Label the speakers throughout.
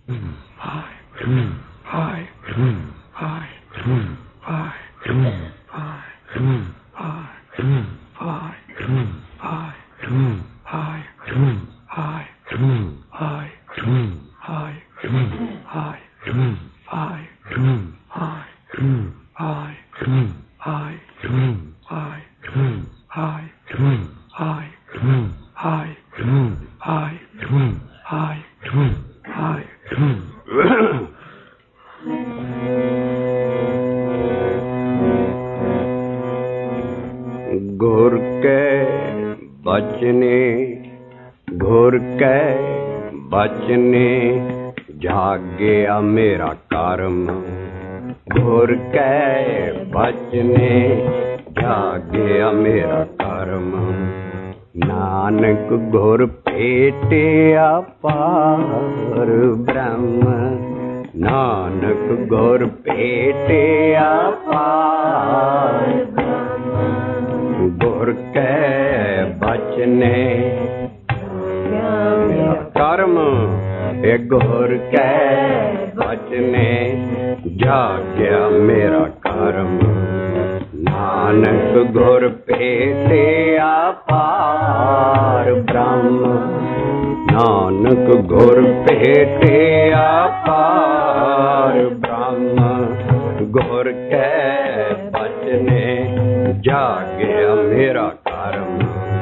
Speaker 1: घुर के बचने घुर के बचने जागया मेरा कर्म घुर के बचने जागया मेरा कर्म नानक घुर भेटिया पार ब्रह्म नानक घुर भेटिया पार घुर के बचने मेरा कर्म ए घुर के बचने जागया मेरा कर्म नानक घुर भेटिया पार ब्रह्म नानक घुर भेटिया पार ब्रह्म घुर के बचने जागया मेरा कर्म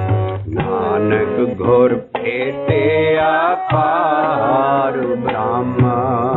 Speaker 1: नानक घुर भेटिया पार ब्रह्म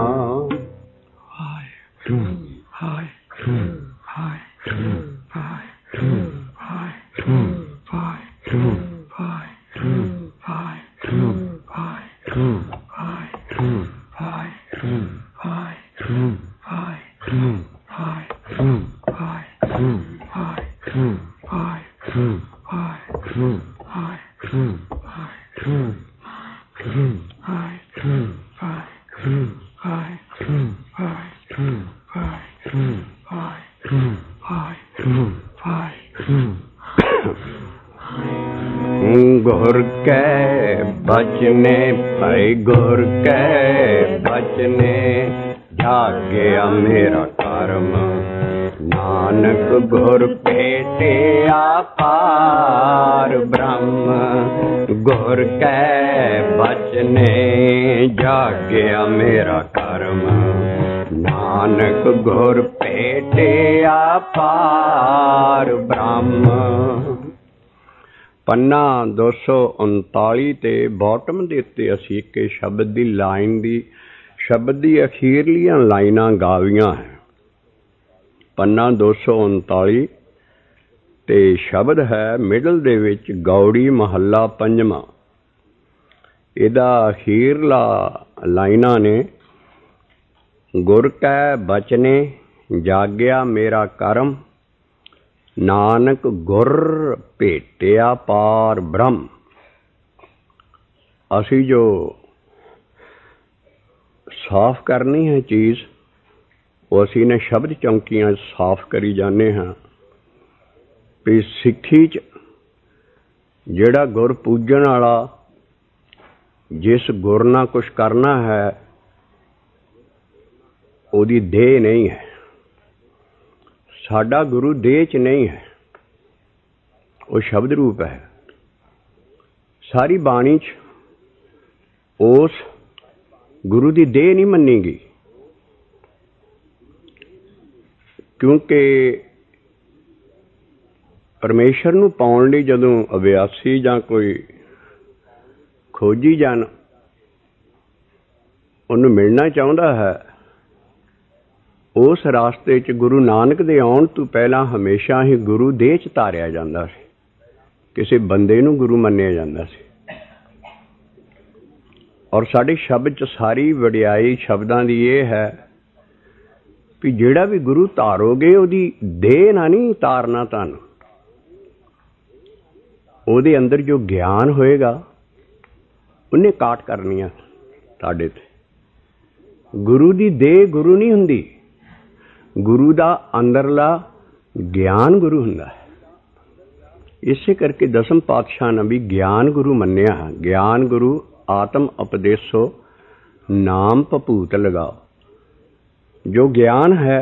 Speaker 1: घुर के बचने भाई घुर के बचने जागया मेरा कर्म नानक घुर भेटिया पार ब्रह्म घुर के बचने जागया मेरा कर्म नानक घुर भेटिया पार ब्रह्म पन्ना 239 ते बॉटम ਦੇ ਉੱਤੇ ਅਸੀਂ ਇੱਕ ਸ਼ਬਦ ਦੀ ਲਾਈਨ ਦੀ ਸ਼ਬਦ ਦੀ ਅਖੀਰਲੀਆਂ ਲਾਈਨਾਂ ਗਾਵੀਆਂ ਹੈ पन्ना 239 ਤੇ ਸ਼ਬਦ ਹੈ ਮਿਡਲ ਦੇ ਵਿੱਚ ਗੌੜੀ ਮਹੱਲਾ ਪੰਜਵਾਂ ਇਹਦਾ ਅਖੀਰਲਾ ਲਾਈਨਾਂ ਨੇ ਗੁਰ ਕੈ ਬਚਨੇ ਜਾਗਿਆ ਮੇਰਾ ਕਰਮ नानक गुर भेटिया पार ब्रह्म असी जो साफ करनी है चीज़ वो असी ने शब्द चौंकियां साफ करी जाने हैं भी सिक्खी च जेड़ा गुर पूजन वाला जिस गुर नाल कुछ करना है ओदी देह नहीं है साडा गुरु देह च नहीं है वो शब्द रूप है सारी बाणी च उस गुरु की देह नहीं मनीगी क्योंकि परमेश्वर नूं पाउण लई जदों अभ्यासी जां कोई खोजी जान उन्होंने मिलना चाहुंदा है उस रास्ते च गुरु नानक दे आउण तो पहला हमेशा ही गुरु देह च धारिया जांदा सी किसी बंदे नूं गुरु मन्निया जांदा सी और साडे शब्द च सारी वडियाई शब्दां दी ये है कि जिहड़ा भी गुरु धारोगे उहदी देह ना नहीं तारना तुहानूं उहदे अंदर जो ज्ञान होएगा उन्हें काट करनी है तुहाडे ते गुरु दी देह गुरु नहीं हुंदी गुरु दा अंदरला ज्ञान गुरु हुंदा है इसे करके दसम पातशाह ने भी ज्ञान गुरु मन्निया है ज्ञान गुरु आत्म उपदेशो नाम भभूत लगाओ। जो ज्ञान है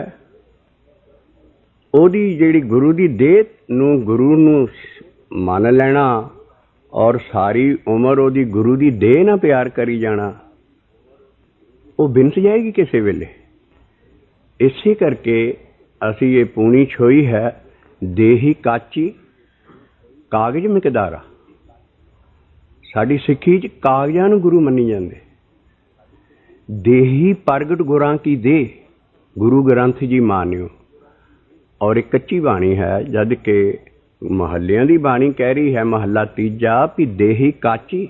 Speaker 1: ओदी जिहड़ी गुरु दी देह नूं गुरु नूं मन लेना और सारी उम्र ओदी गुरु दी देह ना प्यार करी जाना, वो बिनस जाएगी किसी वेले। इसे करके असी ये पूनी छोई है देही काची कागज मिकदारा। साडी सिੱਖੀ च कागजां नूं गुरु मन्नी जांदे। देही प्रगट गुरां की देह गुरु ग्रंथ जी मानियो। और एक कच्ची बाणी है, जद के महलियां दी बाणी कह रही है महला तीजा भी देही काची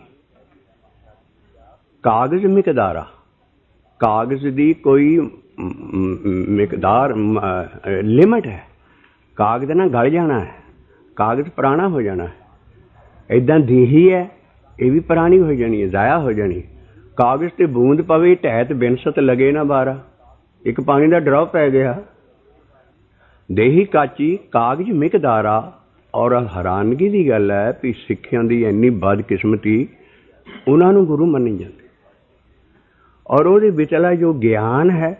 Speaker 1: कागज मिकदारा। कागज दी कोई मिकदार लिमिट है। कागज ना गल जाना है, कागज पुराना हो जाना है। इदां देही है ये भी पुरानी हो जानी है, ज़ाया हो जानी। कागज ते बूंद पवे ढैत बिनसत लगे ना बारा, एक पानी का ड्रॉप पै गया। देही काची कागज मिकदारा। और हैरानगी की गल है भी सिੱਖਾਂ की इन्नी बदकिस्मती उन्होंने गुरु मनी जाती। और वो विचला जो ज्ञान है,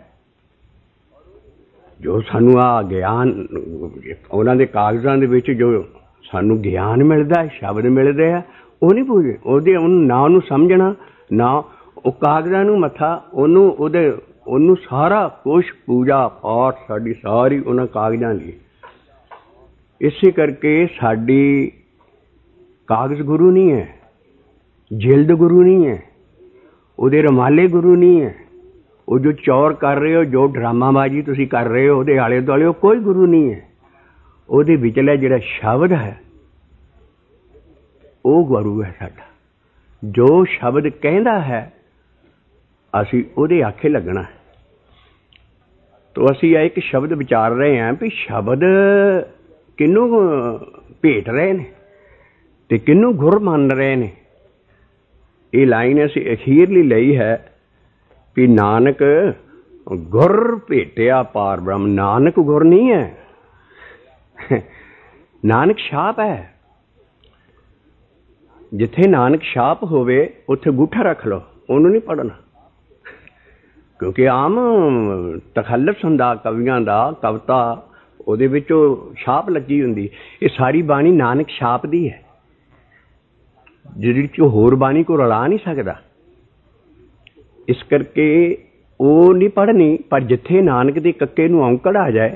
Speaker 1: जो सानू आ ज्ञान उन्होंने कागजां दे विच जो सानू ज्ञान मिलता है, शब्द मिलते हैं, वो नहीं पूजे। ਉਹਦੇ ना ਉਹਨੂੰ समझना ना वो कागजां नूं मत्था ਉਹਨੂੰ सारा कुछ पूजा पाठ साडी सारी उन्हां कागजां लई। इसे करके साडी कागज गुरु नहीं है, जिल्द गुरु नहीं है, ਉਹਦੇ रमाले गुरु नहीं है। वो जो चौर कर रहे हो, जो ड्रामाबाजी तुसीं कर रहे हो ਉਹਦੇ आले दुआले, कोई गुरु नहीं है। ਉਹਦੇ विचला जिहड़ा शब्द है वो गुरु है साडा। जो शब्द कहता है असी ਉਹਦੇ आखे लगना है। तो असी एक शब्द विचार रहे हैं भी शब्द किनू भेट रहे ने ते किनू गुर मान रहे ने। ये लाइन असी अखीरली लई है भी नानक गुर भेटिया पार ब्रह्म। नानक गुर नहीं है, नानक छाप है। जिथे नानक छाप होवे उत्थे अंगूठा रख लो, उन्होंने नहीं पढ़ना। क्योंकि आम तखल्लुस हुंदा कवियां दा, कविता ਉਹਦੇ ਵਿੱਚ छाप लगी हुंदी। ये सारी बाणी नानक छाप दी है, जिहड़ी च होर बाणी को रला नहीं सकदा। इस करके वो नहीं पढ़नी। पर जिथे नानक दे कक्के नूं औंकड़ आ जाए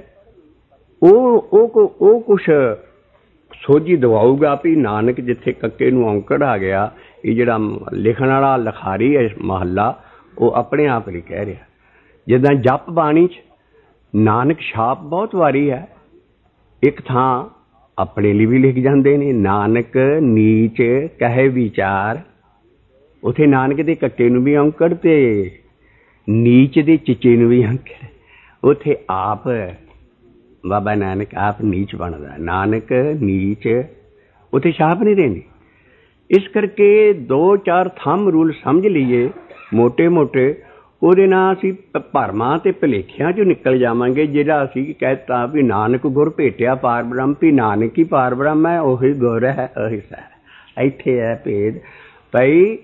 Speaker 1: वो कुछ सोझी दवाऊगा भी नानक जिथे कक्के नूं औंकड़ आ गया। ये जिहड़ा लिखण वाला लिखारी है महला, वो अपने आप नहीं कह रहा। जिद्दां जप बाणी च नानक छाप बहुत वारी है। एक थां अपने लिए भी लिख जाते ने, नानक नीच कहे विचार। उथे नानक दे कक्के नूं भी औंकड़ ते नीच दे चिचे नूं भी औंकड़। उथे आप बाबा नानक आप नीच बनदा, नानक नीच, उथे छाप नहीं देनी। इस करके 2-4 थंब रूल समझ लीए मोटे मोटे, ਉਹਦੇ ਨਾਲ ਅਸੀਂ ਭਰਮਾਂ ਤੇ ਭੁਲੇਖਿਆਂ ਚੋਂ ਨਿਕਲ ਜਾਵਾਂਗੇ। ਜਿਹੜਾ ਅਸੀਂ ਕਹਿਤਾ ਵੀ ਨਾਨਕ ਗੁਰ ਭੇਟਿਆ ਪਾਰ ਬ੍ਰਹਮ, ਵੀ ਨਾਨਕ ਹੀ ਪਾਰ ਬ੍ਰਹਮ ਹੈ, ਉਹੀ ਗੁਰ ਹੈ, ਉਹੀ ਸਹਿ। ਇੱਥੇ ਹੈ ਭੇਦ ਭਈ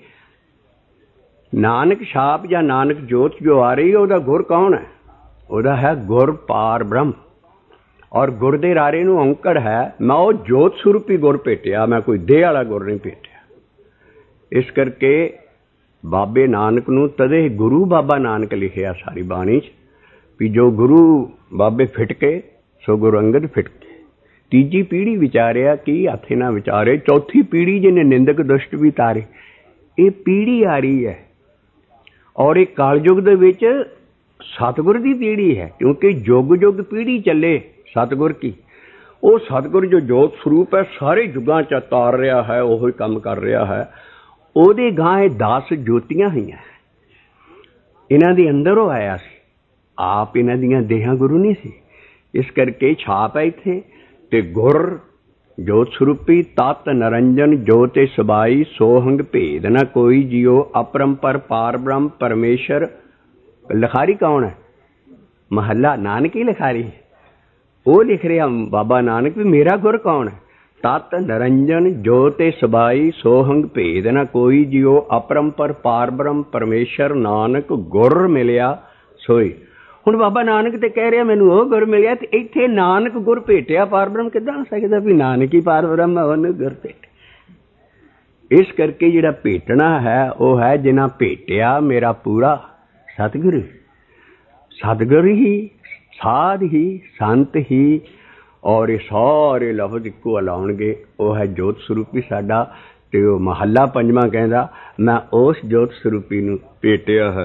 Speaker 1: ਨਾਨਕ ਛਾਪ ਜਾਂ ਨਾਨਕ ਜੋਤ ਜੋ ਆ ਰਹੀ ਉਹਦਾ ਗੁਰ ਕੌਣ ਹੈ? ਉਹਦਾ ਹੈ ਗੁਰ ਪਾਰ ਬ੍ਰਹਮ। ਔਰ ਗੁਰ ਦੇ ਰਾਰੇ ਨੂੰ ਔਂਕੜ ਹੈ ਮੈਂ ਉਹ ਜੋਤ ਸਰੂਪੀ ਗੁਰ ਭੇਟਿਆ, ਮੈਂ ਕੋਈ ਦੇਹ ਵਾਲਾ ਗੁਰ ਨਹੀਂ ਭੇਟਿਆ। ਇਸ ਕਰਕੇ बाबे नानक नूं तदे गुरु बाबा नानक लिखिया सारी बाणी च भी जो गुरु बाबे फिटके सो गुरु अंगद फिटके। तीजी पीढ़ी विचारिया की हाथे ना विचारे, चौथी पीढ़ी जिन्हें निंदक दुष्ट भी तारे। ये पीढ़ी आ रही है और ये कालयुग दे विच सतगुर की पीढ़ी है। क्योंकि युग युग पीढ़ी चले सतगुर की। वो सतगुर जो जोत स्वरूप है सारे युगां च तार रहा है, वही काम कर रहा है। ਉਹਦੇ ਗਾਂ 10 ਜੋਤੀਆਂ ਹੋਈਆਂ। ਇਹਨਾਂ ਦੇ ਅੰਦਰੋਂ ਆਇਆ ਸੀ, ਆਪ ਇਹਨਾਂ ਦੀਆਂ ਦੇਹਾਂ ਗੁਰੂ ਨਹੀਂ ਸੀ। ਇਸ ਕਰਕੇ ਛਾਪ ਹੈ ਇੱਥੇ। ਤੇ ਗੁਰ ਜੋਤ ਸਰੂਪੀ ਤਤ ਨਰੰਜਨ ਜੋਤਿ ਸਬਾਈ ਸੋਹੰਗ ਭੇਦ ਨਾ ਕੋਈ ਜਿਉ अपरंपर पार ब्रह्म परमेश्वर। लिखारी कौन है? महला नानक ही लिखारी है। वो लिख रहा बाबा नानक भी मेरा गुर कौन है? तत् निरंजन ज्योति सबाई सोहंग भेद न कोई जियो अपरंपर पार ब्रह्म परमेश्वर नानक गुर मिलिया सोई। हुण बाबा नानक ते कह रहा मैनू वो गुर मिलिया, ते इत्थे नानक गुर भेटिया पार ब्रह्म किदां हो सकदा भी नानक ही पार ब्रह्म है, उहनूं गुर भेट। इस करके जिहड़ा भेटना है वह है जिन्हां भेटिया मेरा पूरा सतगुरु। सतगुरु ही, साध ही, संत ही, और ये सारे लफ्ज इक्को लाउणगे। वह है जोत स्वरूपी साडा, ते वो महला पंजवां कहंदा मैं उस जोत स्वरूपी नूं भेटिया है।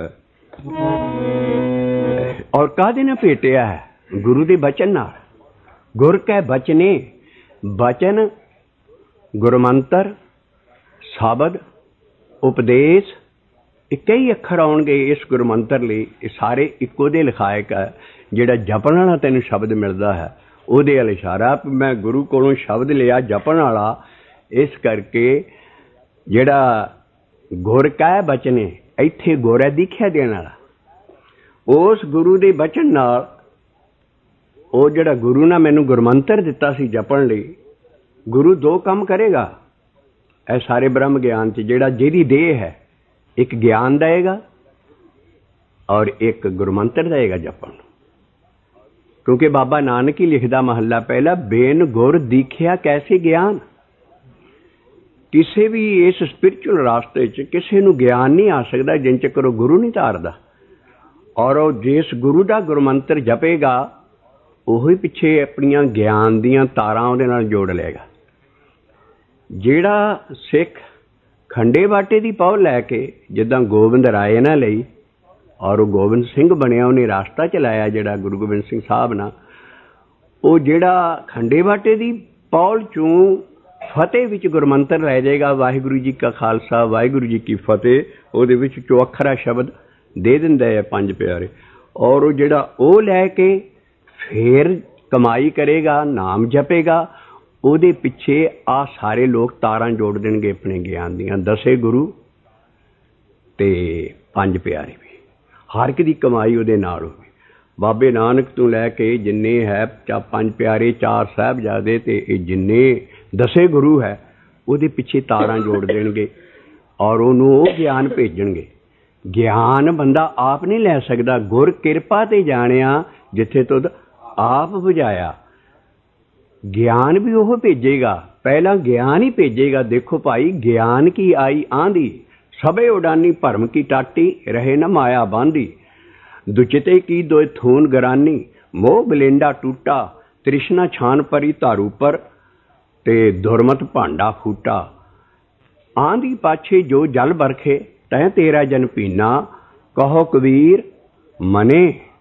Speaker 1: और काहदे नाल भेटिया है? गुरु दे बचन नाल। गुर कै बचने, बचन गुरमंत्र शब्द उपदेश कई अखर आउणगे इस गुरमंत्र लई। ये सारे इक्को दे लिखायक है। जिहड़ा जपण वाला तैनूं शब्द मिलदा है ਉਹਦੇ ਵੱਲ इशारा मैं गुरु कोलों शब्द लिया जपण वाला। इस करके ਜਿਹੜਾ गुर कह बचने ਇੱਥੇ गुर है दीख्या देण वाला। उस गुरु ਦੇ बचन ਨਾਲ ਉਹ ਜਿਹੜਾ गुरु ने मैनू गुरमंत्र दिता सी जपण ਲਈ, गुरु दो काम करेगा ਇਹ सारे ब्रह्म ज्ञान च। ਜਿਹੜਾ ਜਿਹਦੀ देह है एक ज्ञान देगा और एक गुरमंत्र देगा जपण। क्योंकि बाबा नानक ही लिखदा महला पहला बेन गुर दीख्या कैसे ज्ञान। किसी भी इस स्पिरिचुअल रास्ते च किसी नूं ज्ञान नहीं आ सकता जिन चक्कर गुरु नहीं धारदा। और जिस गुरु का गुरमंत्र जपेगा उही पिछे अपनियां ज्ञान दियां तारां उहदे नाल जोड़ लेगा। जिहड़ा सिख खंडे बाटे की पौ लैके जिद्दां गोबिंद राय ने लई और वो गोबिंद सिंह बनया, उन्हें रास्ता चलाया जिहड़ा गुरु गोबिंद सिंह साहब ना, वो जिहड़ा खंडे बाटे की पौल चों फतेह विच गुरमंत्र लै जाएगा वाहिगुरू जी का खालसा वाहिगुरू जी की फतेह, उहदे विच चौअखरा शब्द दे दिंदे है पंज प्यारे। और वो जिहड़ा वो लैके फिर कमाई करेगा नाम जपेगा, ਉਹਦੇ ਪਿੱਛੇ आ सारे लोग तारां जोड़ देणगे अपने ज्ञान दियां। दसे गुरु ते पंज प्यारे भी हर एक दी कमाई ਉਹਦੇ ਨਾਲ होवे। बाबे नानक तो लैके जिन्ने है पंज प्यारे चार साहिबजादे ते जिन्ने दसे गुरु है ਉਹਦੇ पिछे तारां जोड़ देणगे और ਉਹਨੂੰ ਉਹ ज्ञान भेजणगे। ज्ञान बंदा आप नहीं लै सकदा, गुर किरपा ते जाणिया जिथे तुद आप बुझाया। ज्ञान भी वह भेजेगा, पहला ज्ञान ही भेजेगा। देखो भाई ज्ञान की आई आंधी सबे उडानी भरम की टाटी रहे न माया बांधी। दुचिते की दो थून गरानी मोह बलेंडा टूटा तृष्णा छान परी धारू पर ते दुरमत भांडा फूटा। आंधी पाछे जो जल बरखे तै तेरा जन पीना कहो कबीर मने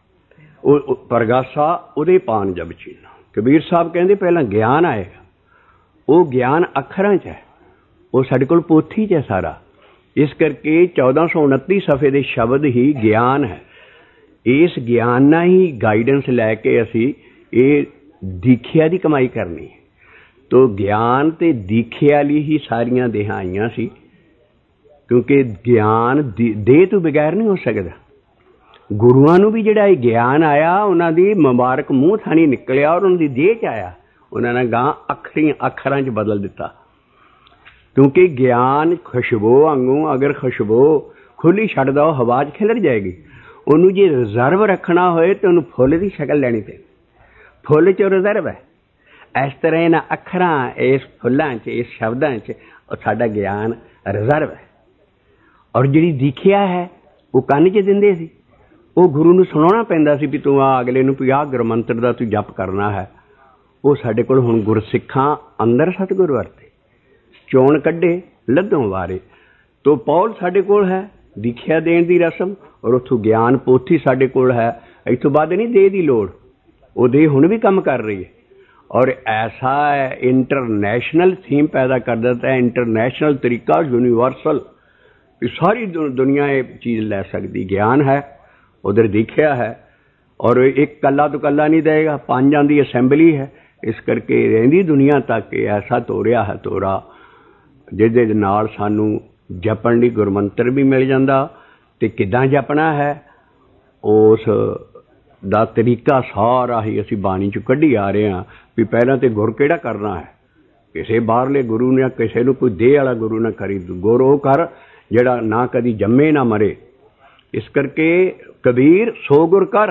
Speaker 1: परगासा उदे पान जब चीना। कबीर साहब कहते पहला ज्ञान आएगा, वो ज्ञान अखरां च है, वो साडे कोल पोथी च है सारा। इस करके 1429 सफ़े दे शब्द ही ज्ञान है। इस ज्ञान ना ही गाइडेंस लैके असी ये दीखिया की कमाई करनी है। तो ज्ञान ते दीखिया ली ही सारियां देहां आईयां सी, क्योंकि ज्ञान देह तो बगैर नहीं हो सकता। गुरुआं नूं भी जिहड़ा ज्ञान आया उन्हां दी मुबारक मूँह थानी निकलिया और उन्हां दी देह च आया, उन्होंने गां अखरां च बदल दिता। क्योंकि ज्ञान खुशबू वांगू अगर खुशबू खुली छड्ड दो हवा च खिलर जाएगी। उन्होंने जे रिजर्व रखना होए तो उन्होंने फुल की शक्ल लैनी पे, फुल च रिजर्व है। इस तरह इन्हां अखरां इस फुल्लां च इस शब्दां च साडा ज्ञान रिजर्व है। और जिहड़ी दीखिया है वो कंन च दिंदे सी, वो गुरु नूं सुणाउणा पैंदा सी भी तूं आ अगले नूं भी आ गुरमंत्र दा तूं जप करना है। वो साडे कोल हुण गुरसिखां अंदर सतगुर वरते चोण कड्डे लद्धों वारे। तो पौल साडे कोल है दीखिया देण दी रस्म, और उत्थों ज्ञान पोथी साडे कोल है। इत्थों बाद नहीं देह दी लोड़, वो देह हुण भी काम कर रही है। और ऐसा इंटरनेशनल थीम पैदा कर देता है, इंटरनेशनल तरीका यूनिवर्सल, सारी दुनिया ये चीज़ लै सकती। ज्ञान है उधर दीखिया है, और एक कला तो कला नहीं देगा, पांचां दी असैंबली है। इस करके रहिंदी दुनिया तक ऐसा तोरिया है तोरा जिहदे नाल सानू जपण लई गुरमंत्र भी मिल जांदा ते किदां जपना है उस दा तरीका सारा ही असीं बाणी चों कढी आ रहे हां। भी पहलां ते गुर किहड़ा करना है, किसी बाहरले गुरु ने किसी नूं कोई दे वाला गुरु ना करी। गुर वो कर जिहड़ा ना कदी जम्मे ना मरे। इस करके कबीर सो गुर कर।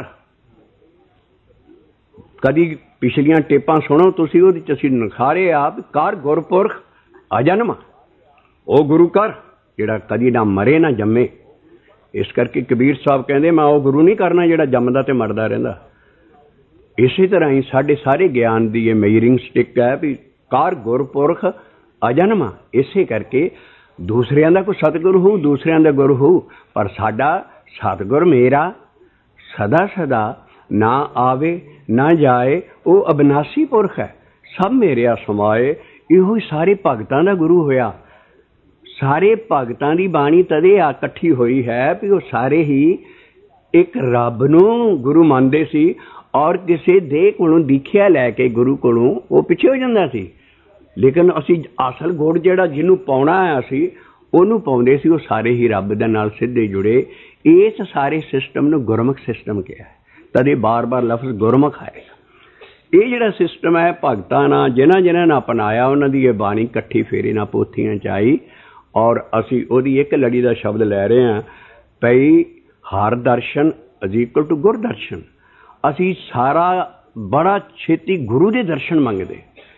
Speaker 1: कदी पिछलियां टेपां सुनो तुसीं, उहदे च असीं नखारे आप कर गुरपुरख अजन्म, ओ गुरु कर जिहड़ा कदी ना मरे ना जम्मे। इस करके कबीर साहब कहंदे मैं वो गुरु नहीं करना जिहड़ा जमदा ते मरदा रहिंदा। इसी तरह ही साढ़े सारे ज्ञान की ये मेजरिंग स्टिक है भी कार गुरपुरख अजन्मा। इसे करके दूसरियां दा कोई सतगुरु हो, दूसरियां दा गुरु हो, पर साडा सतगुर मेरा सदा सदा ना आवे ना जाए, वो अविनाशी पुरख है। सब मेरे समाए, इहो सारे भगतां दा गुरु होया। सारे भगतां दी बाणी तदे आ इकट्ठी हुई है भी वो सारे ही एक रब नूं गुरु मानदे सी और किसी दे कोलों दीखिया लैके गुरु कोलों वो पिछे हो जाता सी। लेकिन असी असल गुड़ जिहड़ा जिन्हों पाउणा है असी उहनूं पाउंदे सी, वो सारे ही रब दे नाल सीधे जुड़े। इस सारे सिस्टम नूं गुरमुख सिस्टम कहा है, तदे बार बार लफ्ज़ गुरमुख आएगा। ये जिहड़ा सिस्टम है भगतां नाल जिन्हां जिन्हां ने अपनाया उन्हां दी ये बाणी इकट्ठी फेरे ना पोथियां च आई। और असी उहदी एक लड़ी का शब्द लै रहे हैं भई हर दर्शन इज इक्वल टू गुर दर्शन। असी सारा बड़ा छेती गुरु के दर्शन मंगते,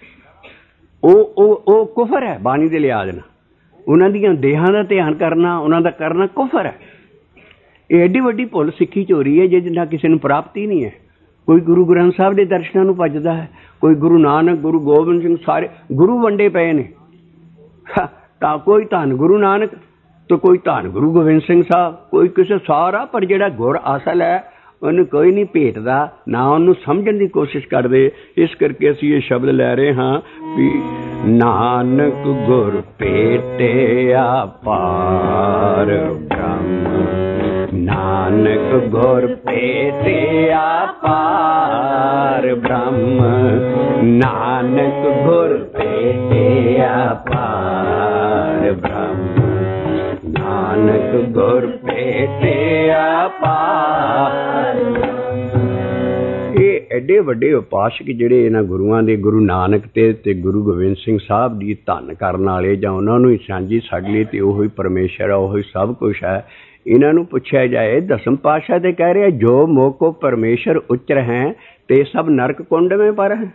Speaker 1: ओ कुफर है बाणी के लिहाज ना। उन्हां दियां देहां दा ध्यान करना, उन्हां दा करना कुफर है। ये एडी वड्डी भुल सिक्खी च हो रही है जिहदे नाल किसी नूं प्राप्ति नहीं है। कोई गुरु ग्रंथ साहब के दर्शनां नूं भजदा है, कोई गुरु नानक, गुरु गोबिंद सिंह, सारे गुरु वंडे पे ने। तां कोई धन गुरु नानक तो कोई धन गुरु गोबिंद सिंह साहब, कोई किसी सारा, पर जिहड़ा गुर असल है उन्हें कोई नहीं भेटदा, ना उन्होंने समझण की कोशिश करते। इस करके असीं ये शब्द लै रहे हाँ भी नानक गुर भेटिया पार ब्रह्म, नानक गुर भेटिया पार ब्रह्म, नानक गुर भेटिया पार ब्रह्म, नानक गुर भेटिया पार। ये एडे वड्डे उपासक जिहड़े इन्हां गुरुआं दे, गुरु नानक ते गुरु गोबिंद सिंह साहब दी धन करन वाले जां उन्हां नूं ही सांझी छड्ड लई ते ओही परमेश्वर है, ओही सब कुछ है। इन्हां नूं पुछिया जाए, दसम पातशाह ते कह रहे जो मोह को परमेश्वर उच्चर हैं ते सब नरक कुंड में पर हैं।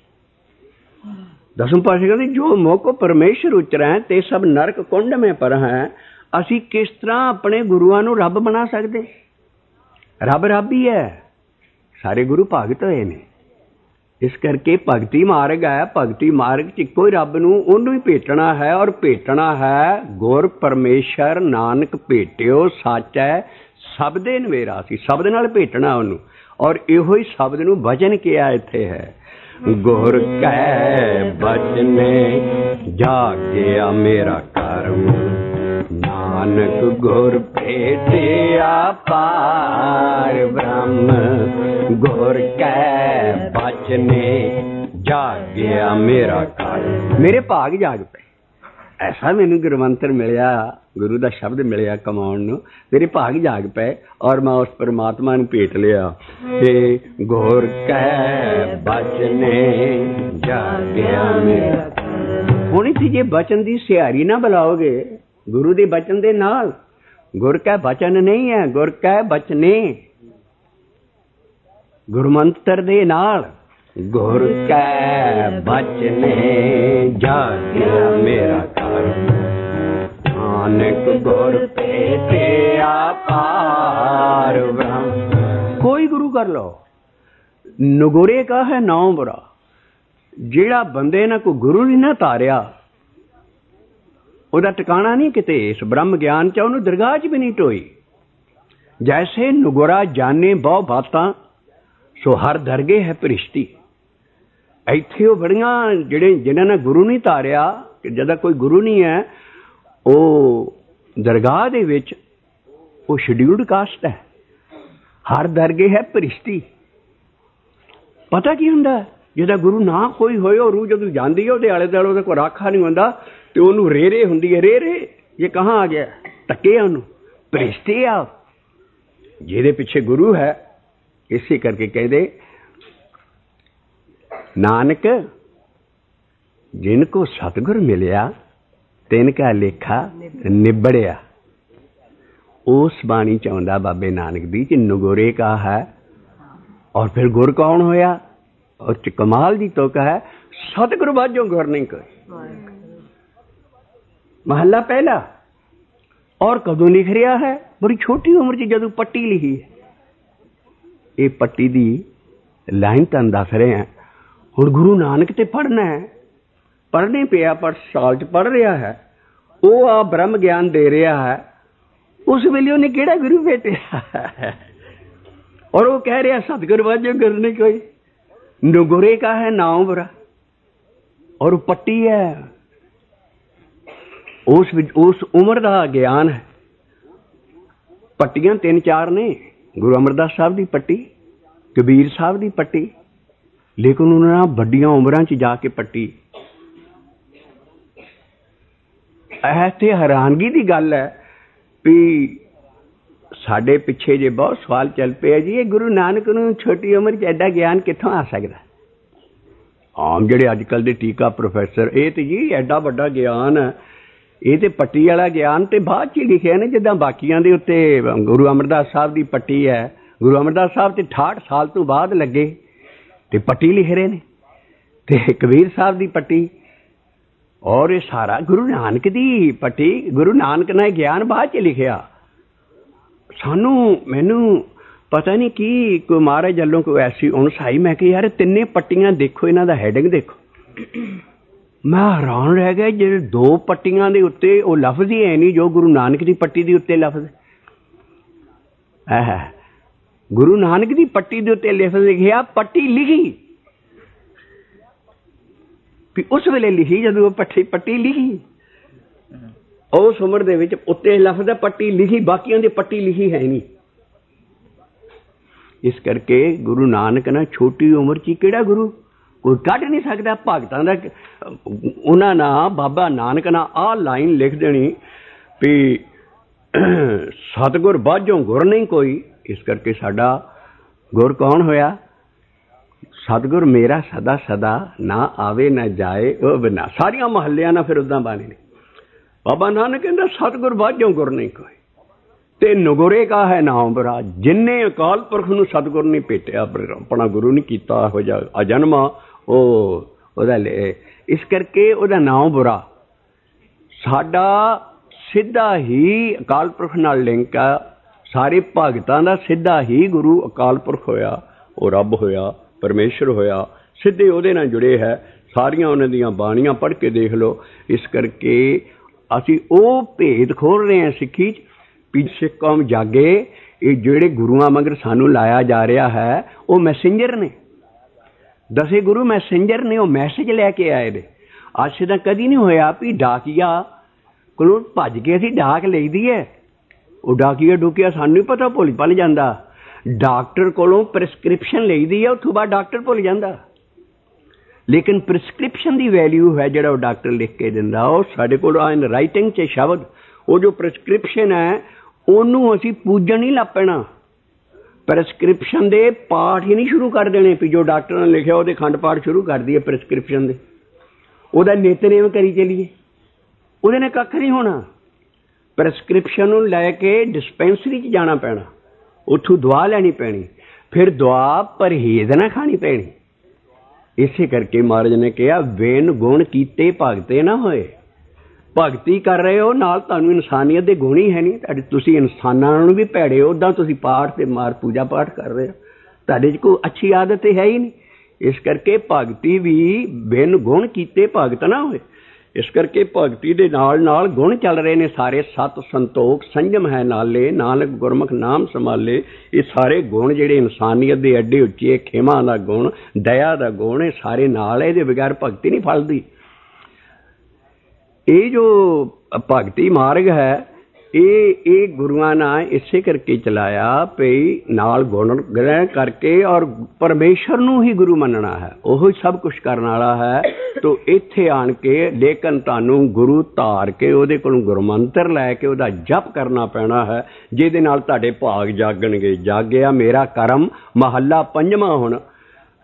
Speaker 1: दसम पातशाह कहते जो मोह को परमेश्वर उच्चर हैं ते सब नरक कुंड में पर हैं। असी किस तरह अपने गुरुआं नूं रब बना सकते? रब रब ही है, सारे गुरु भगत होए ने। इस करके भगती मार्ग है, भगती मार्ग च इक्को ही रब नूं उहनूं ही भेटना है। और भेटना है गुर परमेश्वर नानक भेटियो सच है शब्दे नवेरा सी, शब्द नाल भेटना उहनूं। और इहो ही शब्द नूं वचन किया इत्थे है, गुर कै बचने जागया मेरा कर्म, नानक गुर भेटिया पार ब्रह्म, गुर कै बचने जागया मेरा कर्म। मेरे भाग जाग पे, ऐसा मैनू गुरमंत्र मिलिया, गुरु का शब्द मिलिया कमाउण नूं, मेरे भाग जाग पे और मैं उस परमात्मा नूं भेट लिया। हे गुर कै बचने जागया मेरा। हुण इत्थे जे बचन दी सिहारी ना बुलाओगे गुरु दे बचन दे नाल, गुर कै बचन नहीं है, गुर कै बचने, गुरमंत्र दे नाल, गुर कै बचने जागया मेरा कर्म, नानक गुर भेटिया पार ब्रह्म। कोई गुरु कर लो, नगोरे का है नाम बुरा। जेड़ा बंदे ना कोई गुरु नहीं ना तारिया ਉਹਦਾ ਟਿਕਾਣਾ नहीं किते। इस ब्रह्म ज्ञान च ਉਹਨੂੰ दरगाह च भी नहीं टोई। जैसे नुगोरा जाने बहु बातां सो हर दरगे है भरिश्ती। ਇੱਥੇ ਉਹ ਬੜੀਆਂ ਜਿਹੜੇ ਜਿਨ੍ਹਾਂ ਨੇ ਗੁਰੂ ਨਹੀਂ ਤਾਰਿਆ, ਜਿਹਦਾ ਕੋਈ ਗੁਰੂ ਨਹੀਂ ਹੈ, ਉਹ ਦਰਗਾਹ ਦੇ ਵਿੱਚ ਉਹ ਸ਼ਡਿਊਲਡ ਕਾਸਟ ਹੈ। ਹਰ ਦਰਗੇ ਹੈ ਭਰਿਸ਼ਤੀ। ਪਤਾ ਕੀ ਹੁੰਦਾ? ਜਿਹਦਾ ਗੁਰੂ ਨਾ ਕੋਈ ਹੋਏ, ਉਹ ਰੂਹ ਜਦੋਂ ਜਾਂਦੀ ਹੈ ਉਹਦੇ ਆਲੇ ਦੁਆਲੇ ਉਹਦਾ ਕੋਈ ਰਾਖਾ ਨਹੀਂ ਹੁੰਦਾ ਤੇ ਉਹਨੂੰ ਰੇਰੇ ਹੁੰਦੀ ਹੈ। ਰੇਰੇ ਇਹ ਕਹਾਂ ਆ ਗਿਆ? ਟੱਕੇ ਆ ਉਹਨੂੰ, ਭਰਿਸ਼ਤੇ ਆ ਜਿਹਦੇ ਪਿੱਛੇ ਗੁਰੂ ਹੈ। ਇਸੇ ਕਰਕੇ ਕਹਿੰਦੇ ਨਾਨਕ जिनको सतगुर मिलिया तिनका लेखा निबड़िया। उस बाणी च आउंदा बाबे नानक दी च नगोरे का है। और फिर गुर कौन होया? उस कमाल दी तुक है, सतगुर बाझों गुर नहीं कोई। महला पहला। और कदों लिख रहा है? बड़ी छोटी उम्र च जदों पट्टी लिखी है। ये पट्टी दी लाइन तुहानूं दस रहे हैं। हुण गुरु नानक ते पढ़ना है, पढ़ने पिया पर साल च पढ़ रहा है, वो आ ब्रह्म ज्ञान दे रहा है। उस वेले उन्हें केड़ा गुरु भेटिया और वो कह रहा सतगुर वाजो गुर नहीं कोई। नगोरे का है नाम बुरा और पट्टी है। उस उम्र का ज्ञान है। पट्टियां 3-4 ने, गुरु अमरदास साहब की पट्टी, कबीर साहब की पट्टी, लेकिन उन्होंने बड़ियां उम्रां च जाके पट्टी। इत्थे हैरानगी की गल है भी साडे पिछे जे बहुत सवाल चल पे जी, ये गुरु नानक नूं छोटी उम्र च एडा ज्ञान कित्थों आ सकदा? आम जिहड़े अजकल दे टीका प्रोफैसर, ये तो जी एडा वड्डा ज्ञान है, ये तो पट्टी वाला ज्ञान तो बाद च लिखिया ने, जिद्दां बाकियां दे उत्ते गुरु अमरदास साहब की पट्टी है। गुरु अमरदास साहब तो 68 साल तो बाद लगे ते पट्टी लिख रहे ने, ते कबीर साहब की पट्टी, और ये सारा गुरु नानक की पट्टी। गुरु नानक ने ज्ञान बाद च लिखिया। सानू मैनू पता नहीं कि कोई महाराज वल्लों कोई ऐसी उणस आई, मैं कि यार तिन्ने पट्टियां देखो, इन्हां दा हैडिंग देखो। मैं हैरान रह गया, जे 2 पट्टियां दे उत्ते वो लफ्ज ही है नहीं जो गुरु नानक की पट्टी दे उत्ते लफ्ज है। गुरु नानक की पट्टी दे उत्ते लफ्ज लिखिया, पट्टी लिखी उस वेले लिखी जदों पट्टी लिखी, उस उम्र दे विच उत्ते लफ्ज पट्टी लिखी, बाकियां दी पट्टी लिखी है नहीं। इस करके गुरु नानक ने छोटी उम्र च किहड़ा गुरु कोई कढ़ नहीं सकता। भगतां दा उन्हां ना बाबा नानक ना आ लाइन लिख देनी भी सतगुर बाझों गुर नहीं कोई। इस करके साडा गुर कौन होया? सतगुर मेरा सदा सदा, ना आवे ना जाए वो बिना। सारिया महलियां ना फिर उदा बाने ने। बाबा नानक कहता सतगुर बाझों गुर नहीं कोई, ते नगोरे का है नाम बुरा। जिन्ने अकाल पुरख नूं सतगुर नहीं भेटिया, अपना गुरु नहीं कीता, हो जा अजन्मा ओदा ले। इस करके ओदा नाम बुरा। साडा सीधा ही अकाल पुरख नाल लिंक आ। सारे भगतां दा सीधा ही गुरु अकाल पुरख होया, वो रब होया, परमेश्वर होया, सीधे उहदे नाल जुड़े है। सारियां उन्हां दीयां बाणियां पढ़ के देख लो। इस करके असीं ओ भेद खोल रहे हैं सिੱਖੀ च भी सिੱਖ कौम जागे। ये जिहड़े गुरुआं मगर सानू लाया जा रहा है, वो मैसेंजर ने, 10 गुरु मैसेंजर ने, वो मैसेज लैके आए ने। अज तां कदी नहीं होया भी डाकिया कोलों भज के असीं डाक लईदी है। वो डाकिया डुकिया सानू नहीं पता, भुल भल जांदा। डॉक्टर कोलों प्रिस्क्रिप्शन लईदी है, उथों बाद डॉक्टर भुल जांदा। लेकिन प्रिस्क्रिप्शन की वैल्यू है जो डॉक्टर लिख के दिंदा, वो साडे कोल इन राइटिंग च शब्द, वो जो प्रिस्क्रिप्शन है उन्होंने असीं पूजन नहीं लग पैना। प्रिस्क्रिप्शन दे पाठ ही नहीं शुरू कर देने भी जो डॉक्टर ने लिखा वो खंड पाठ शुरू कर दिए प्रिस्क्रिप्शन दे, उहदा नितनेम करी चलीए, उहदे ने कख नहीं होना। प्रिस्क्रिप्शन नूं लैके डिस्पेंसरी च जाना पैना, उत्थों दवा लैनी पैनी, फिर दवा परहेज ना खानी पैनी। इसे करके महाराज ने कहा बेन गुण कीते भगते ना होए। भगती कर रहे हो नाल तुहानूं इंसानियत दे गुण ही है नहीं, तुसीं इंसानां नूं भी भैड़े हो, उदां तुसीं पाठ ते मार पूजा पाठ कर रहे हो, तुहाडे च कोई अच्छी आदत है ही नहीं। इस करके भगती भी बिन गुण कीते भगत ना होए। इस करके भगती दे नाल नाल गुण चल रहे ने सारे, सत संतोख संयम है नाले, नानक गुरमुख नाम संभाले। ये सारे गुण जिहड़े इंसानियत दे एडे उच्चे, खेमा दा गुण, दया दा गुण, ये सारे नाल है, इहदे बगैर भगती नहीं फलदी। ये जो भगती मार्ग है ये गुरुआं ने इसे करके चलाया भी नाल गुण ग्रहण करके और परमेश्वर नूं ही गुरु मनना है, वही सब कुछ करने वाला है। तो इत्थे आन के लेकिन तुहानूं गुरु धार के उहदे कोलों गुरमंत्र लैके उहदा जप करना पैना है, जिहदे नाल तुहाडे भाग जागणगे। जागिया मेरा करम महला पंजवां। हुण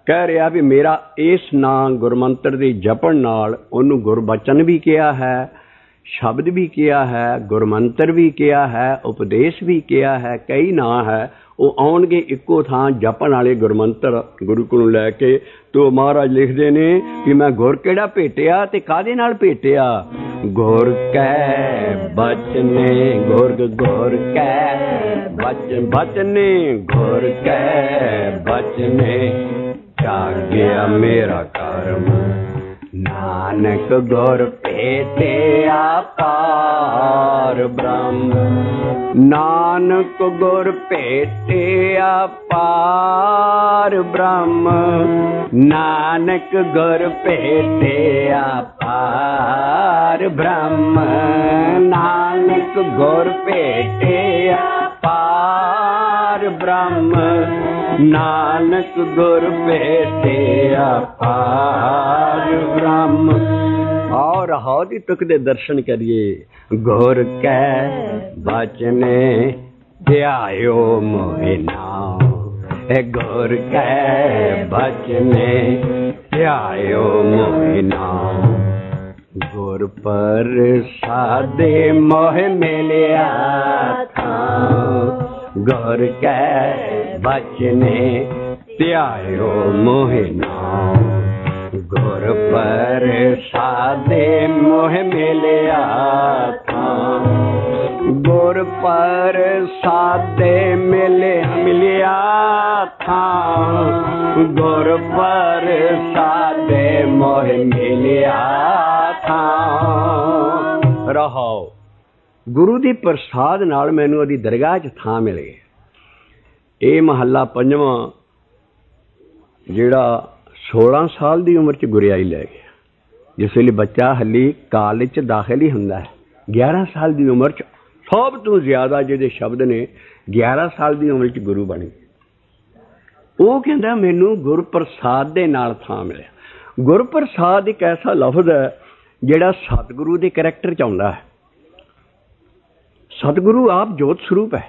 Speaker 1: कह रहा भी मेरा इस नाम गुरमंत्र के जपण नाल उन्होंने गुरबचन भी किया है, शब्द भी किया है, गुरमंत्र भी किया है, उपदेश भी किया है, कई ना है। वो आउणगे इक्को थां जपण वाले गुरमंत्र गुरु को लैके। तो महाराज लिखते ने कि मैं गुर केड़ा भेटिया ते कादे नाल भेटिया। गुर कै बचने गुर गुर कै बचन बचने गुर कै बचने जागया मेरा कर्म। नानक गुर भेटिया पार ब्रह्म। नानक गुर भेटिया पार ब्रह्म। नानक गुर भेटिया पार ब्रह्म। नानक गुर भेटिया पार ब्रह्म। नानक गुर भेटिया पार ब्रह्म। और हौदी तुक दे दर्शन करिए। गुर कै बचने ध्यायो मोहि नाम। गुर कै बचने ध्यायो मोहि नाम। गुर प्रसादे मोह मिलिया था। गुर कै बचने ध्यायो मोहि नाम। गुर प्रसादे मोह मिलिया था। गुर प्रसादे मिलिया था। गुर प्रसादे मोह मिलिया था। रहो गुरु दी प्रसाद नाल मैनू ओदी दरगाह च थां मिल गई। ये महला पंजवां जिहड़ा 16 साल की उम्र च गुरियाई लै गया। जिस वेले बच्चा हली कॉलेज च दाखिल ही हुंदा है, 11 साल की उम्र च सब तो ज्यादा जिहदे शब्द ने 11 साल की उम्र च गुरु बन गए। वो कहंदा मैनू गुरप्रसाद दे नाल थां मिलिया। गुरप्रसाद एक ऐसा लफ्ज है जिहड़ा सतगुरु के करैक्टर च आउंदा है। सतगुरु आप जोत स्वरूप है।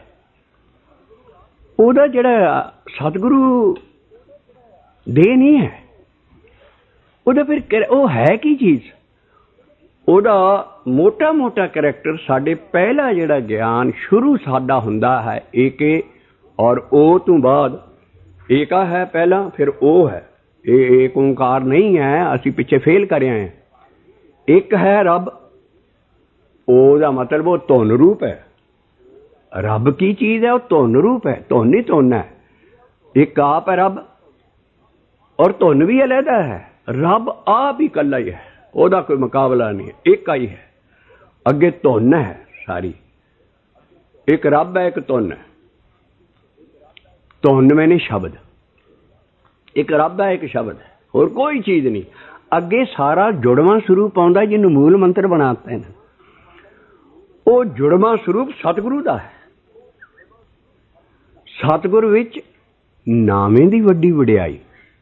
Speaker 1: ਉਹਦਾ ਜਿਹੜਾ सतगुरु देह नहीं है, ਉਹਦਾ फिर ਉਹ है की चीज़। ਉਹਦਾ मोटा मोटा करैक्टर साडे पहला ਜਿਹੜਾ ਗਿਆਨ शुरू साडा हुंदा है एके और ओ तो बाद एका है पहला, फिर ओ है। ये एक ओंकार नहीं है, असी पिछे फेल कर आए हैं। एक है रब, ओ दा मतलब वो धुन रूप है। रब की चीज है, वो धुन रूप है, धुन ही धुन है। एक आप है रब और धुन भी अलहदा है। रब आप ही कला ही है, ओदा कोई मुकाबला नहीं है, एक ही है। अगे धुन है सारी, एक रब है, एक धुन है। धुन मैंने शब्द, एक रब है, एक शब्द है, और कोई चीज नहीं। अगे सारा जुड़वा स्वरूप आउंदा जिन्होंने मूल मंत्र बनाते हैं। वो जुड़वा स्वरूप सतगुरु का है। सतगुरु विच नावे दी वड्डी वडियाई,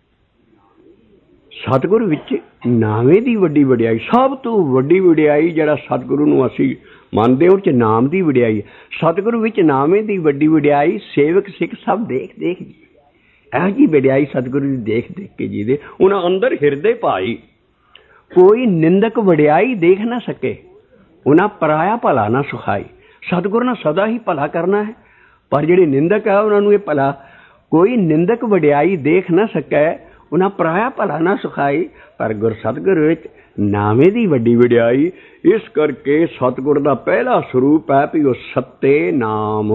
Speaker 1: सतगुरु विच नावे दी वड्डी वडियाई, सब तो वड्डी वडियाई जिहड़ा सतगुरु नूं असीं मनदे उह च नाम दी वडियाई। सतगुरु विच नावे दी वड्डी वडियाई सेवक सिख सब देख देख जी। यह जी वडियाई सतगुरु दी देख देख के जी दे उन्हां अंदर हिरदे पाई। कोई निंदक वडियाई देख ना सके, उन्हें पराया भला ना सुखाई। सतगुरु ने सदा ही भला करना है, पर जिहड़े निंदक है उन्होंने ये भला कोई निंदक वडियाई देख ना सके, उन्हें पराया भला ना सुखाई। पर गुर सतगुरु विच नावे दी वड्डी वडियाई। इस करके सतगुरु का पहला स्वरूप है भी वो सत्ते नाम।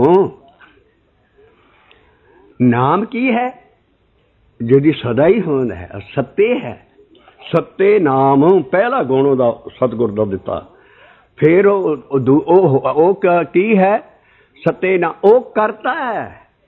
Speaker 1: नाम की है जिहदी सदा ही होंद है, सत्ते है। सत्ते नाम पहला गुण उहदा सतगुरु दा दिता। फिर ओ की है सत्ते ना, ओ करता है।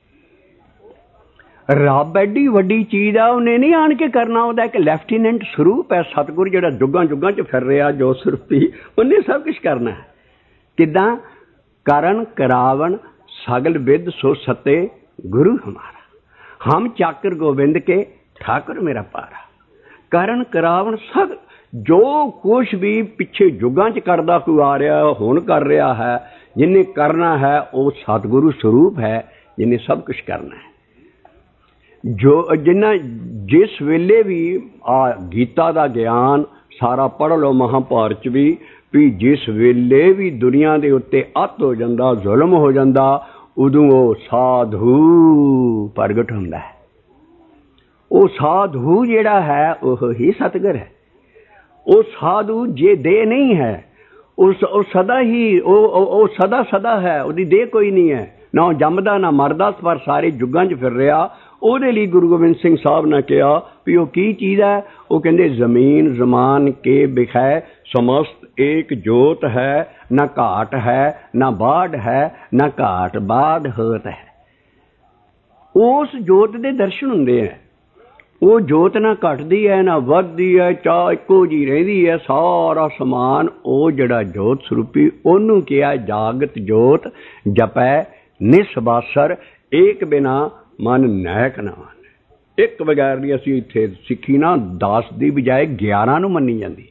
Speaker 1: रब एडी वड्डी चीज है, उन्हें नहीं आन के करना, उहदा एक लैफ्टिनेंट स्वरूप है। सतगुरु जिहड़ा जुगां जुगां च फिर रहा जो स्वरूपी, उन्हें सब कुछ करना है। किदां करन करावन सगल विद सो सत्ते गुरु हमारा। हम चाकर गोविंद के ठाकुर मेरा पारा। करन करावन सगल जो कुछ भी पिछे जुगां च करदा कोई आ रहा हुण कर रहा है, जिन्हें करना है वो सतगुरु स्वरूप है जिन्हें सब कुछ करना है। जो जिन्ना जिस वेले भी आ गीता का ज्ञान सारा पढ़ लो, महाभारत भी जिस वेले भी दुनिया के उत्ते अत हो जाता, जुल्म हो जाता, उदों वो साधु प्रगट होंदा है। वो साधु जिहड़ा है वह ही सतगुर है। वो साधु जे दे नहीं है, उस सदा ही वो सदा सदा है, उसकी देह कोई नहीं है, ना जमदा ना मरदा, पर सारे जुगां च फिर रहा। ਉਹਦੇ ਲਈ गुरु गोबिंद सिंह साहब ने कहा भी वो की चीज़ है, वो कहते जमीन जमान के बिखै समस्त एक जोत है, न घाट है न बाढ़ है, न घाट बाढ़ होत है। उस जोत के दर्शन होंदे हैं। वो जोत ना घटदी है ना वधदी है, चाह इक्को जी रहिंदी है, सारा समान वो जिहड़ा जोत स्वरूपी ओनू कहा जागत जोत जपै निसबासर एक बिना मन नायक ना मान। एक बगैर दी असीं इत्थे सिੱਖੀ ना 10 की बजाय 11 नूं मन्नी जांदी।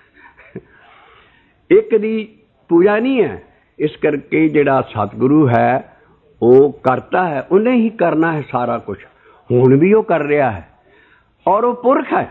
Speaker 1: एक दी पूजा नहीं है। इस करके जिहड़ा सतगुरु है वो करता है, उन्हें ही करना है सारा कुछ। हुण भी वो कर रहा है और वो पुरख है,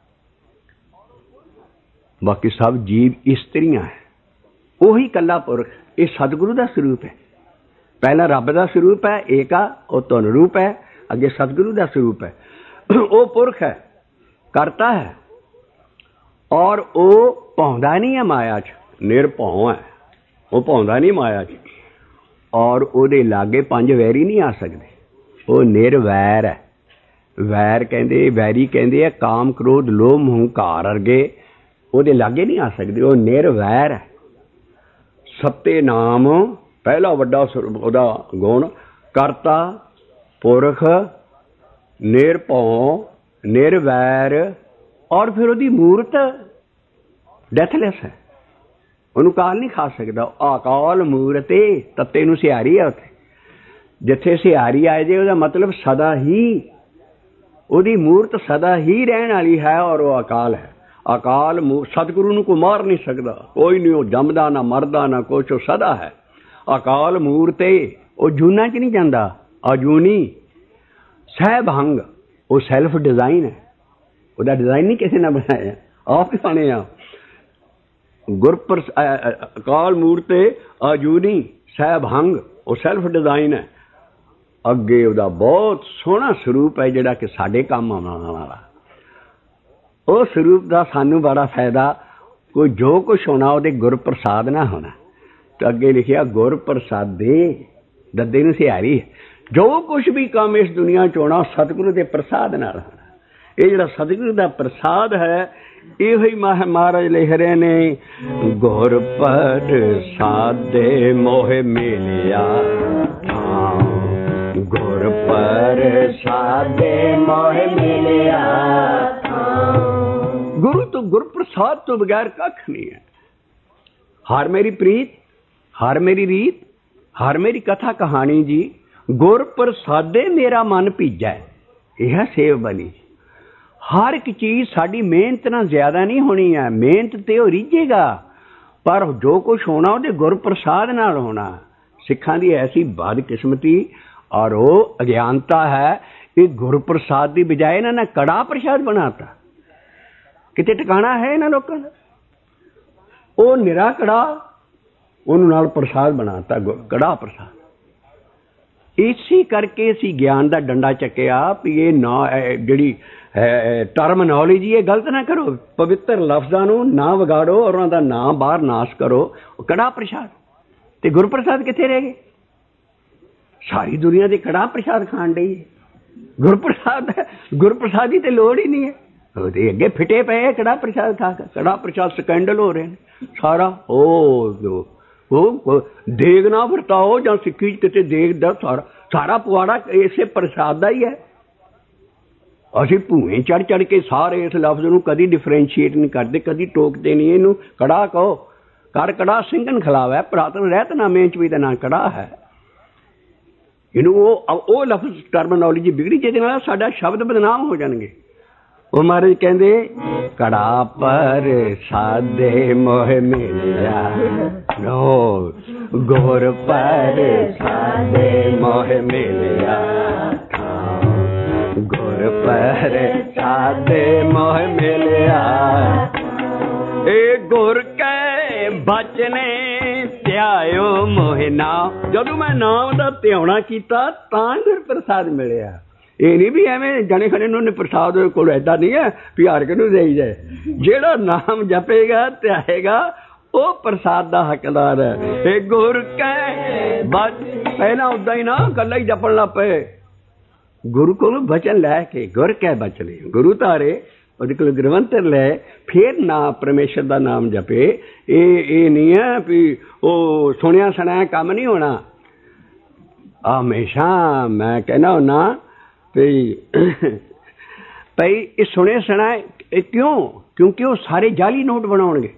Speaker 1: बाकी सब जीव इस्त्रियां है, वही कला पुरख। ये सतगुरु का स्वरूप है। पहला रब का स्वरूप है एका, वो तुन रूप है, अगे सतगुरु का स्वरूप है। वो पुरख है, करता है, और वो पौंदा नहीं है माया च, निरभौ है। वो पौंदा नहीं माया च, और ਉਹਦੇ लागे 5 वैरी नहीं आ सकते। वो निर्वैर है। वैर कहते, वैरी कहते हैं काम क्रोध लोभ हंकार अर्गे, ਉਹਦੇ लागे नहीं आ सकते। वो निर्वैर है। सत्ते नाम पहला वड्डा ਉਹਦਾ गुण, करता पुरख निरभौ निर्वैर, और फिर ਉਹਦੀ मूर्त डेथलैस है। ਉਹਨੂੰ काल नहीं खा सकता। अकाल मूर्ते तत्ते ਨੂੰ सिहारी है। उत्थे जिथे सिहारी आए जे ਉਹਦਾ मतलब सदा ही ਉਹਦੀ मूर्त सदा ही रहने वाली है, और वो अकाल है। अकाल सतगुरु ਨੂੰ कोई मार नहीं सकता, कोई नहीं। वो जमदा ना मरदा ना कुछ, वो सदा है। अकाल मूर्ते वो जूना च नहीं जाता, अजूनी सहभंग, वो सैल्फ डिजाइन है। उसका डिजाइन नहीं किसी ने बनाया, आप ही बने आ। गुरपर अकाल मूर्ते अजूनी सहभंग, वो सैल्फ डिजाइन है। अगे उसका बहुत सोहना स्वरूप है जिहड़ा कि साडे काम आने वाला। उस स्वरूप का सानू बड़ा फायदा। कोई जो कुछ होना वो गुर प्रसाद ना होना। तो अगे लिखिया गुर प्रसादे दद्दे नूं सिहारी है। जो कुछ भी काम इस दुनिया च होना सतगुरु के प्रसाद नाल होना। ये जिहड़ा सतगुरु का प्रसाद है, इहो ही महाराज लिख रहे ने, गुर प्रसादे मोह मिलिया ठाम, गुर प्रसादे मोह मिलिया ठाम। गुरु तो गुर प्रसाद तो बगैर कख नहीं है। हर मेरी प्रीत, हर मेरी रीत, हर मेरी कथा कहानी जी, गुर प्रसादे मेरा मन भीजा है। यह सेव बली। हर एक चीज साड़ी मेहनत ना ज्यादा नहीं होनी है। मेहनत ते वो रीझेगा, पर जो कुछ होना वो गुर प्रसाद नाल होना। सिखां दी ऐसी बदकिस्मती और वो अज्ञानता है, ये गुर प्रसाद की बजाय इन्होंने कड़ा प्रसाद बनाता। किते टिकाणा है इन्होंने लोगों का? वो निरा कड़ा उन्होंने नाल प्रसाद बनाता, कड़ा प्रसाद। इसी करके असी ज्ञान का डंडा चक्या भी ये ना जिहड़ी टर्मनोलॉजी ये गलत ना करो। पवित्र लफ्ज़ां नूं ना विगाड़ो और उन्हां दा नाम बाहर नाश करो। कड़ा प्रसाद ते गुर प्रसाद कित्थे रह गए? सारी दुनिया दे कड़ा प्रसाद खाण डई है। गुर प्रसाद की तो लोड़ ही नहीं है। ਉਹਦੇ ਅੱਗੇ ਫਿੱਟੇ ਪਏ ਕੜਾ ਪ੍ਰਸ਼ਾਦ ਖਾ ਕੇ। ਕੜਾ ਪ੍ਰਸ਼ਾਦ ਸਕੈਂਡਲ ਹੋ ਰਹੇ ਨੇ ਸਾਰਾ। ਉਹ ਦੇਗ ਨਾ ਵਰਤਾਓ ਜਾਂ ਸਿੱਖੀ ਚ ਕਿਤੇ ਦੇਗ ਦਾ ਸਾਰਾ ਪੁਆੜਾ ਇਸੇ ਪ੍ਰਸ਼ਾਦ ਦਾ ਹੀ ਹੈ। ਅਸੀਂ ਭੂਏ ਚੜ ਚੜ ਕੇ ਸਾਰੇ ਇਸ ਲਫ਼ਜ਼ ਨੂੰ ਕਦੀ ਡਿਫਰੈਂਸ਼ੀਏਟ ਨਹੀਂ ਕਰਦੇ, ਕਦੀ ਟੋਕਦੇ ਨਹੀਂ। ਇਹਨੂੰ ਕੜਾ ਕਹੋ। ਕਰ ਕੜਾ ਸਿੰਘਨ ਖਿਲਾਵੈ, ਪੁਰਾਤਨ ਰਹਿਤਨਾਮੇ ਚ ਵੀ ਦਾ ਨਾਂ ਕੜਾ ਹੈ। ਇਹਨੂੰ ਉਹ ਲਫ਼ਜ਼ ਟਰਮਨੋਲੋਜੀ ਵਿਗੜੀ ਜਿਹਦੇ ਨਾਲ ਸਾਡਾ ਸ਼ਬਦ ਬਦਨਾਮ ਹੋ ਜਾਣਗੇ। ਉਹ ਮਹਾਰਾਜ ਕਹਿੰਦੇ ਕੜਾ ਪਰ ਸਾਦੇ ਮੋਹ ਮਿਲਿਆ ਨੋ, ਗੁਰ ਪਰ ਸਾਦੇ ਮੋਹ ਮਿਲਿਆ प्रसाद मोह मिलिया ए गुर के बचने ध्यायो मोह नाम जदों मैं नाम दा ध्याना कीता तां गुर प्रसाद मिलिया ये नहीं भी एवें जने खने उन्होंने प्रसाद को ऐसा नहीं है भी हर के देई जाए जेड़ा नाम जपेगा ध्याएगा वो प्रसाद का हकदार है गुर के बच पहला उदा ही ना कला ही जपन लग पे गुरु को बचन लैके गुर के बचने गुरु तारे गुरवंतर लै फिर ना परमेश्वर का नाम जपे ये नहीं है भी वो सुनिया सुनाया काम नहीं होना हमेशा मैं कहना होना भाई ये सुने सुनाए क्यों क्योंकि वो सारे जाली नोट बनाउणगे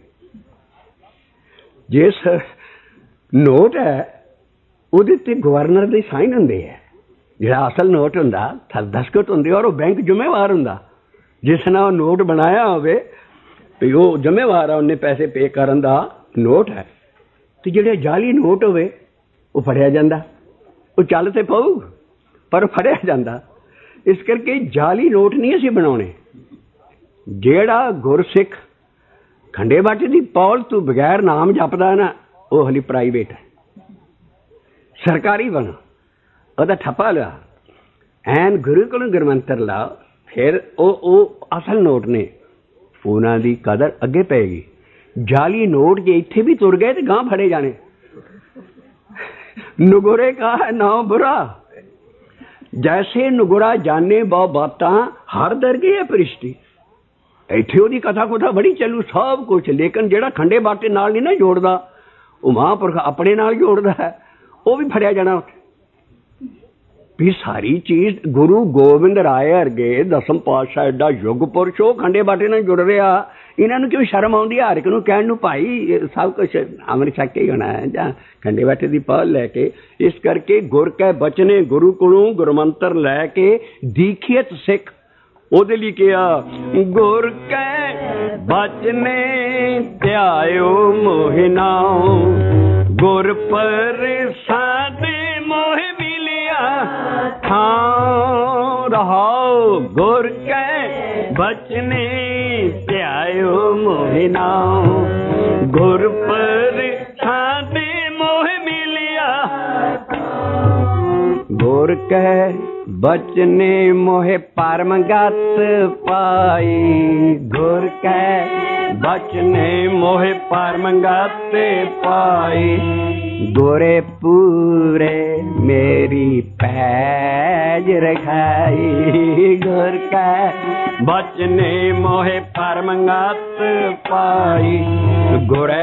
Speaker 1: जिस नोट है ਉਹਦੇ ਤੇ ਗਵਰਨਰ ਦੇ ਸਾਈਨ ਹੁੰਦੇ ਹੈ ਜਿਹੜਾ ਅਸਲ ਨੋਟ ਹੁੰਦਾ ਦਸਖਤ ਹੁੰਦੇ ਔਰ ਉਹ ਬੈਂਕ ਜ਼ਿੰਮੇਵਾਰ ਹੁੰਦਾ ਜਿਸ ਨਾਲ ਨੋਟ ਬਣਾਇਆ ਹੋਵੇ ਤੇ ਉਹ ਜ਼ਿੰਮੇਵਾਰ ਆ ਉਹਨੇ ਪੈਸੇ ਪੇ ਕਰਨ ਦਾ ਨੋਟ ਹੈ ਤੇ ਜਿਹੜੇ ਜਾਲੀ ਨੋਟ ਹੋਵੇ ਉਹ ਫੜਿਆ ਜਾਂਦਾ ਉਹ ਚੱਲ ਤੇ ਪਊ ਪਰ ਫੜਿਆ ਜਾਂਦਾ ਇਸ ਕਰਕੇ ਜਾਲੀ ਨੋਟ ਨਹੀਂ ਅਸੀਂ ਬਣਾਉਣੇ ਜਿਹੜਾ ਗੁਰਸਿੱਖ ਖੰਡੇ ਬਾਟੇ ਦੀ ਪੌਲ ਤੋਂ ਬਗੈਰ ਨਾਮ ਜਪਦਾ ਨਾ ਉਹ ਹਲੀ ਪ੍ਰਾਈਵੇਟ ਹੈ सरकारी बनो ਉਹਦਾ ਠੱਪਾ ਲਿਆ ਐਨ ਗੁਰੂ ਕੋਲੋਂ ਗੁਰਮੰਤਰ ਲਾ ਫਿਰ ਉਹ ਅਸਲ ਨੋਟ ਨੇ ਉਹਨਾਂ ਦੀ ਕਦਰ ਅੱਗੇ ਪਏਗੀ ਜਾਲੀ ਨੋਟ ਜੇ ਇੱਥੇ ਵੀ ਤੁਰ ਗਏ ਤੇ ਗਾਂ ਫੜੇ ਜਾਣੇ ਨਗੋਰੇ ਕਾ ਹੈ ਨਾ ਬੁਰਾ ਜੈਸੇ ਨਗੋਰਾ ਜਾਣੇ ਬਹੁ ਬਾਤਾਂ ਹਰ ਦਰਗੇ ਹੈ ਪ੍ਰਿਸ਼ਟੀ ਇੱਥੇ ਉਹਦੀ ਕਥਾ ਕੁਥਾ ਬੜੀ ਚੱਲੂ ਸਭ ਕੁਛ ਲੇਕਿਨ ਜਿਹੜਾ ਖੰਡੇ ਬਾਟੇ ਨਾਲ ਨਹੀਂ ਨਾ ਜੋੜਦਾ ਉਹ ਮਹਾਂਪੁਰਖ ਆਪਣੇ ਨਾਲ ਜੋੜਦਾ ਹੈ ਉਹ ਵੀ ਫੜਿਆ ਜਾਣਾ ਉੱਥੇ ਵੀ ਸਾਰੀ ਚੀਜ਼ ਗੁਰੂ ਗੋਬਿੰਦ ਰਾਏ ਵਰਗੇ ਦਸਮ ਪਾਤਸ਼ਾਹ ਐਡਾ ਯੁੱਗ ਪੁਰਸ਼ ਉਹ ਖੰਡੇ ਬਾਟੇ ਨਾਲ ਜੁੜ ਰਿਹਾ ਇਹਨਾਂ ਨੂੰ ਕਿਉਂ ਸ਼ਰਮ ਆਉਂਦੀ ਹੈ ਹਰ ਇੱਕ ਨੂੰ ਕਹਿਣ ਨੂੰ ਭਾਈ ਸਭ ਕੁਛ ਅੰਮ੍ਰਿਤ ਛਕ ਕੇ ਹੀ ਹੋਣਾ ਹੈ ਜਾਂ ਖੰਡੇ ਬਾਟੇ ਦੀ ਪਹੁਲ ਲੈ ਕੇ ਇਸ ਕਰਕੇ ਗੁਰ ਕੈ ਬਚਨੇ ਗੁਰੂ ਕੋਲੋਂ ਗੁਰਮੰਤਰ ਲੈ ਕੇ ਦੀਖਿਤ ਸਿੱਖ ਉਹਦੇ ਲਈ ਕਿਹਾ ਗੁਰ ਕੈ ਬਚਨੇ ਧਿਆਇਓ ਮੋਹਿ ਨਾਉ गुर प्रसाद मोह मिलिया हाँ रहाओ गुर के बचने ध्यायो मोह नाउ गुर प्रसाद मोह मिलिया गुर के बचने मोह परमगत पाई गुर के बचने मोह परमगत पाई गोरे पूरे मेरी पैज रखाई गुर का बचने मोह परमगत पाई गोरे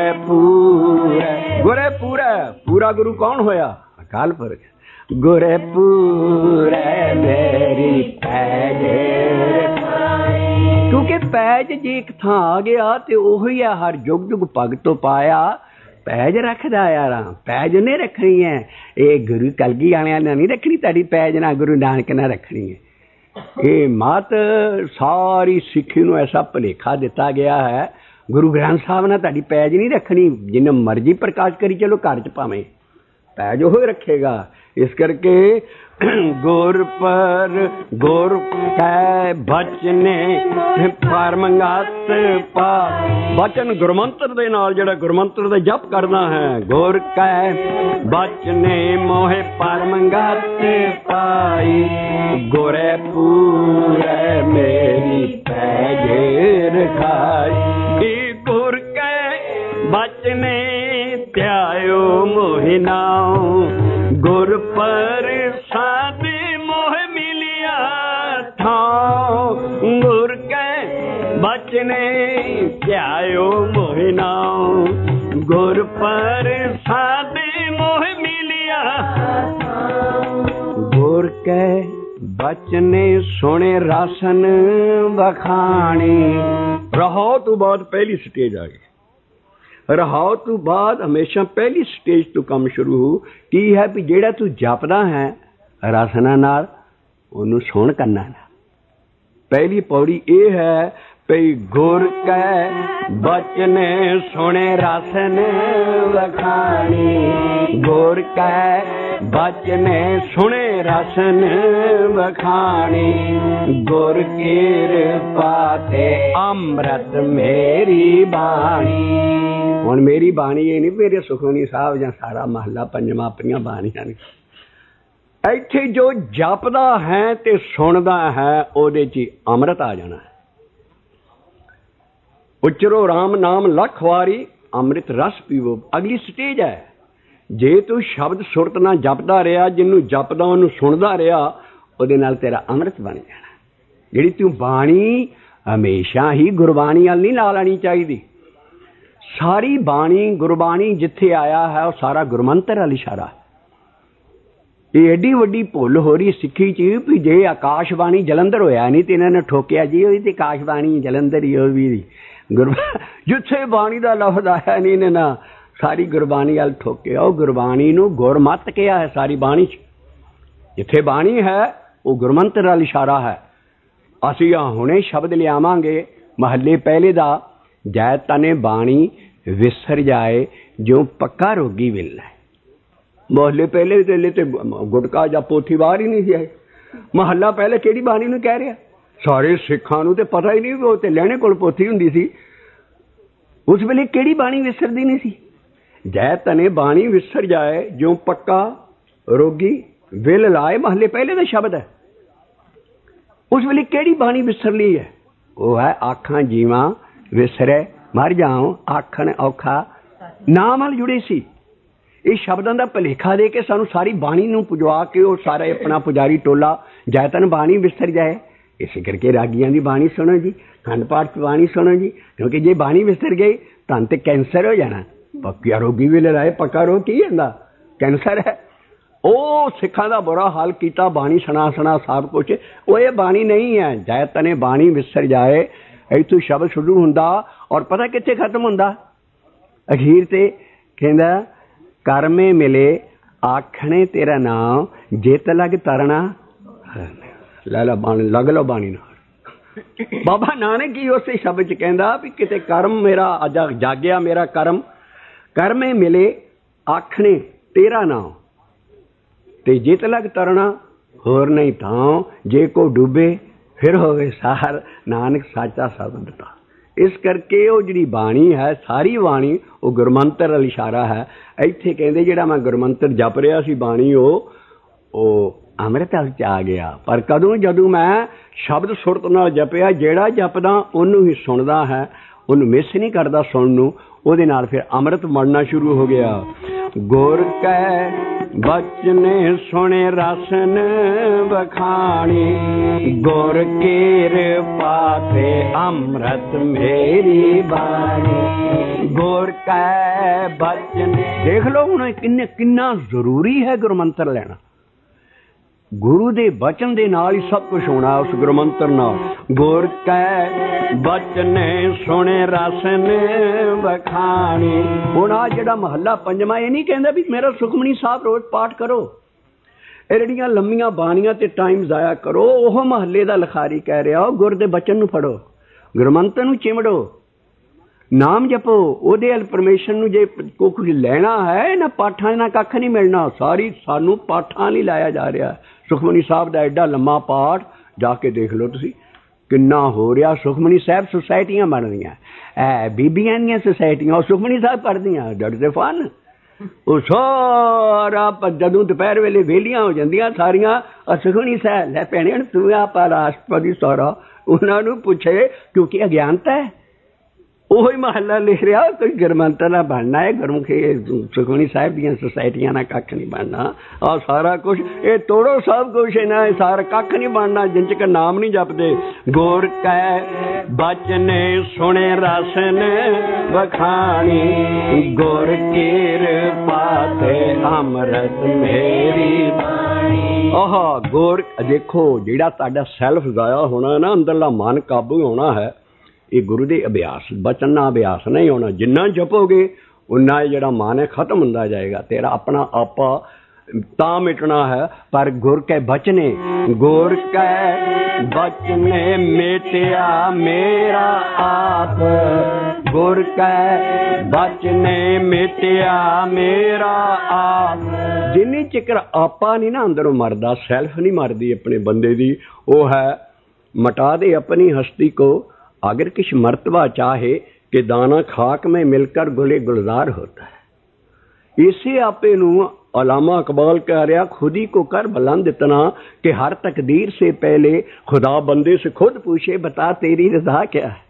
Speaker 1: पूरा पूरा गुरु कौन होया अकाल पुरख गोरे पूरे मेरी पैज क्योंकि पैज जे एक थां आ गया तो उही है हर जुग जुग भगत तो पाया पैज रखदा यार पैज नहीं रखनी है ये गुरु कलगी वाले ने नहीं रखनी ताड़ी पैज ना गुरु नानक ने रखनी है ये मत सारी सिक्खी नूं ऐसा भुलेखा दिता गया है गुरु ग्रंथ साहब ने ताड़ी पैज नहीं रखनी जिन्हें मर्जी प्रकाश करी चलो घर च भावें पैज वो रखेगा इस करके गुर पर गुर कै बचने परमगत पा बचन गुरमंत्र दे नाल जेड़ा गुरमंत्र दे जप करना है गुर कै बचने मोह परमगत पाई गुरे पूरे मेरी पैज रखाई गुर कै बचने ध्यायो मोहि नाउ गुर पर साद मोह मिलिया था गुर के बचने ध्यायो मोहि नाउ गुर पर साद मोह मिलिया गुर के बचने सोने रासन बखानी रहो तो बाद पहली स्टेज आ गई रहाओ तो बाद हमेशा पहली स्टेज तो काम शुरू हो की है भी जेड़ा तू जपदा है रसना नाल ओनू सुन करना ना पहली पौड़ी ये है भई गुर कै बचने सुने रसन वखानी गुर कै बचने सुने रसन बखानी, गुर कृपा ते अमृत मेरी बाणी। हुण मेरी बाणी ये नहीं मेरे सुखमनी साहब जां सारा महला पंजवां अपनियां बाणियां ने। ਇੱਥੇ जो जपदा है ते सुनदा है ਉਹਦੇ 'ਚ अमृत आ जाना है। उचरो राम नाम लख वारी अमृत रस पीवो। अगली स्टेज है, जे तू शब्द सुरत ना जपदा रहा, जिन्हों जपदा उन्होंने सुनदा रहा, ਉਹਦੇ ਨਾਲ तेरा अमृत बन जाना। ਜਿਹੜੀ तू बाणी हमेशा ही गुरबाणी वाल नहीं ला लेनी चाहिए। सारी बाणी गुरबाणी जिथे आया है वो सारा गुरमंत्र वाल इशारा है। ये एडी वड्डी भुल हो रही सिक्खी च भी जे आकाशबाणी जलंधर होया नहीं तो इन्होंने ठोकिया जी तो आकाशबाणी जलंधर ही हो भी जिथे बाणी का लफ्ज आया नहीं इन्हें ना सारी गुरबाणी वाल ठोकिया। वो गुरबाणी नूं गुरमत कहा है। सारी बाणी जिथे बाणी है वो गुरमंत्र वाल इशारा है। असीं हुणे शब्द लियावांगे महले पहले दा, जै तने बाणी विसर जाए जो पक्का रोगी विल है। मोहल्ले पहले तेले ते गुटका या पोथी बाहर ही नहीं सी आए। महल्ला पहले केड़ी बाणी नूं कह रहा? सारे सिखां नूं ते पता ही नहीं वो ते लहणे कोल पोथी हुंदी सी। उस वेले केड़ी बाणी विसरदी नहीं सी। जै तने बाणी विसर जाए जो पक्का रोगी विल लाए, महल्ले पहले का शब्द है। उस वेले केड़ी बाणी विसर ली है? वो है आखां जीवां विसरे मर जाओ, आखण औखा नाम नाल जुड़े सी। ये शब्दों का भुलेखा दे के सानू सारी बाणी नूं पुजवा के वो सारा अपना पुजारी टोला जैतन बाणी विसर जाए। इस करके रागियां दी बाणी सुनो जी, खंड पाठ की बाणी सुनो जी, क्योंकि जे बाणी विसर गई तन ते कैंसर हो जाना। पक्का रोगी भी ले लाए, पक्का रोग की है कैंसर है। ओ सिखां दा बुरा हाल किया बाणी सुना सुना सब कुछ। वो ये बाणी नहीं है। जैतने बाणी विसर जाए इतों शब्द शुरू हुंदा और पता कित्थे खत्म हुंदा? अखीर ते कहंदा करमे मिले आखने तेरा नाम, जित लग तरना ला ला बाणी लग लो बाणी नाल। बाबा नानक जी उस शब्द च कहंदा भी किते कर्म मेरा अज जागया मेरा कर्म, करमे मिले आखने तेरा नाम ते जित लग तरना होर नहीं थां, जे को डूबे फिर होवे सार, नानक साचा शब्द ता। इस करके वो जी बाणी है सारी बाणी वो गुरमंत्र वाल इशारा है। इत्थे कहंदे जिहड़ा मैं गुरमंत्र जप रहा सी बाणी वो अमृत आ गया। पर कदों जदों मैं शब्द सुरत नाल जपिया, जिहड़ा जपदा उहनूं ही सुनदा है, उहनूं मिस नहीं करदा सुणन नूं, ਉਹਦੇ ਨਾਲ फिर अमृत बनना शुरू हो गया। गुर कै बचने सुने रसन बखानी, गुर कृपा ते अमृत मेरी बाणी। गुर कै बचने देख लो हुण किन्ना जरूरी है गुरमंत्र लेना। गुरु दे बचन दे नाल ही सब कुछ होना। उस गुरमंत्र नाल गुर कै बचने सुने रसन बखानी। हुण आ जिहड़ा महला पंजवां ये नहीं कहंदा भी मेरा सुखमनी साहब रोज पाठ करो, एड़ियां लम्मियां बाणियां ते टाइम जाया करो। ओह महले दा लखारी कह रहा गुर दे बचन नूं फड़ो, गुरमंत्र नूं चिमड़ो, नाम जपो। ओहदे अल परमेश्वर नूं जे कुछ लैना है ना पाठां ना कख नहीं मिलना। सारी सानू पाठां नहीं लाया जा रहा। सुखमनी साहब का एडा लम्मा पाठ जाके देख लो तुसी किन्ना हो रहा। सुखमनी साहब सोसाइटियां बन रही, बीबियां दी सोसाइटियां सुखमनी साहब पढ़दियां डरदे फन। वो सारा जदों दोपहर वेले वेलियां हो जांदियां सारियां सुखमनी साहब लै भैणे तू आपा राष्ट्रपति सारा उन्होंने पूछे, क्योंकि अज्ञानता है। वही महला लिख रहा कोई गुरमंत्र ना बनना है, गुरमुखी सुखमनी साहब दी सोसाइटियां ना कख नहीं बनना। और सारा कुछ ये तोड़ो सब कुछ इन्हें सारा कख नहीं बनना जिन चक नाम नहीं जपते। गुर कै बचने सुने रसन बखानी, गुर कृपा ते अमृत मेरी बाणी। आह गुर देखो जिहड़ा तुहाडा सैल्फ गाया होना ना, अंदरला मन काबू होना है, ये गुरु के अभ्यास बचन ना अभ्यास नहीं होना। जिन्ना जपोगे उन्ना जिहड़ा मन है खत्म होंदा जाएगा। तेरा अपना आपा ता मिटना है। पर गुर के बचने, गुर के बचने मिटिया मेरा आप, गुर कै बचने मिटिया मेरा आप। जिन्नी चिकर आपा नहीं ना अंदरों मरदा, सैल्फ नहीं मरदी अपने बंदे दी, वो है मटा दे अपनी हस्ती को, अगर किस मर्तबा चाहे कि दाना खाक में मिलकर गुले गुलजार होता है। इसी आपे नूं अलामा इकबाल कह रहा, खुद ही को कर बुलंद इतना कि हर तकदीर से पहले खुदा बंदे से खुद पूछे बता तेरी रजा क्या है।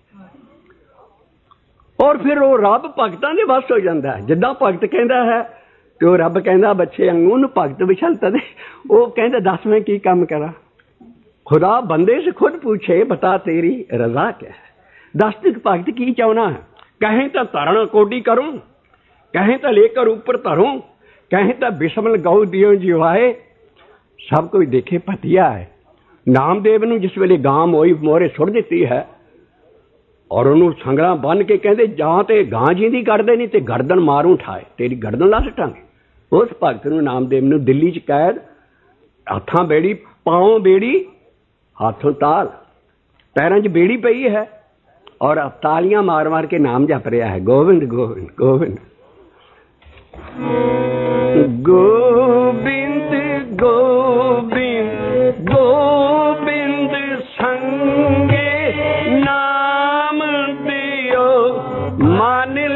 Speaker 1: और फिर वो रब भगतां दे वस हो जाता है। जिद्दां भगत कहता है कि वो रब कहता बच्चे अंगू नूं भगत विछलता दे, वो कहता दस मैं की काम करा। खुदा बंदे से खुद पूछे बता तेरी रजा क्या है। दस तक भगत की चाहना है, कहें तो धरण कोडी करूं, कहें तो लेकर ऊपर धरूं, कहें तो बिस्मिल गौ दियो जिवाए, सब कोई देखे पतिया है। नामदेव नूं जिस वेले गां मोई मोहरे सुट दिती है और उन्होंने संगला बन के कहते जां ते गां जी दी कढ़दे नहीं ते गर्दन मारूं ठाए, तेरी गर्दन ला सटांगे। उस भगत नूं नामदेव नूं दिल्ली च कैद, हथां बेड़ी पांव बेड़ी हाथों ताल, पैरों च बेड़ी पई है और तालियां मार मार के नाम जप रहा है गोविंद गोविंद गोविंद गोविंद गोविंद गोविंद संगे नाम दियो मान